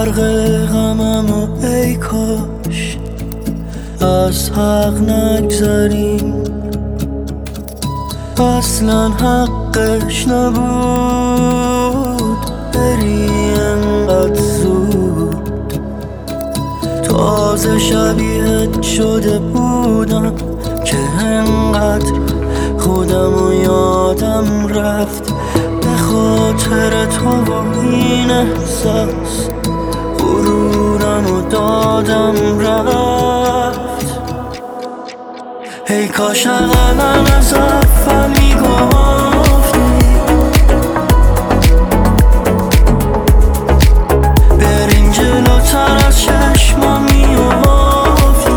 غرق غمم و ای کاش از حق نگذریم، اصلا حقش نبود بری انقدر زود. تازه شبیهت شده بودم که انقدر خودم و یادم رفت. به خاطر تو و این احساس غرورم و دادم رفت. ای کاش اقلن از اول میگفتی بریم جلوتر از چشمم میافتی.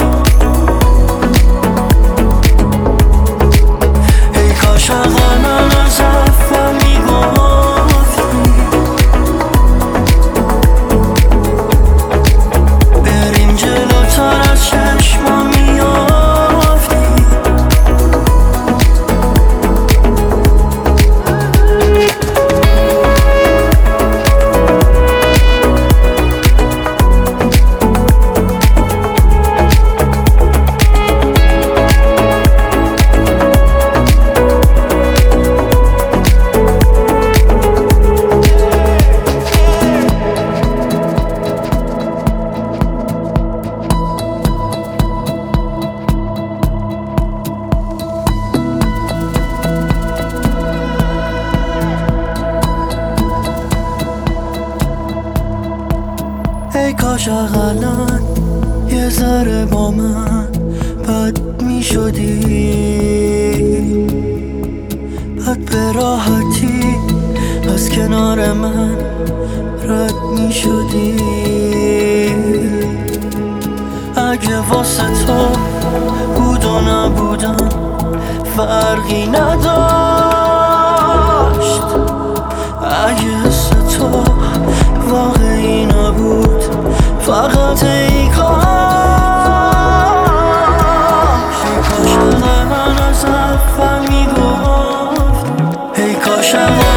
ای کاش اقلن از اول میگفتی بریم جلوتر از چشمم میافتی. ای کاش اقلن یه ذره با من بد می شدی، بد به راحتی از کنار من رد می شدی. اگه واسه تو بود و نبودم فرقی نداشت، اگه حس تو واقعی نبود فقط ای کاش. ای کاش من از اول میگفت، ای کاش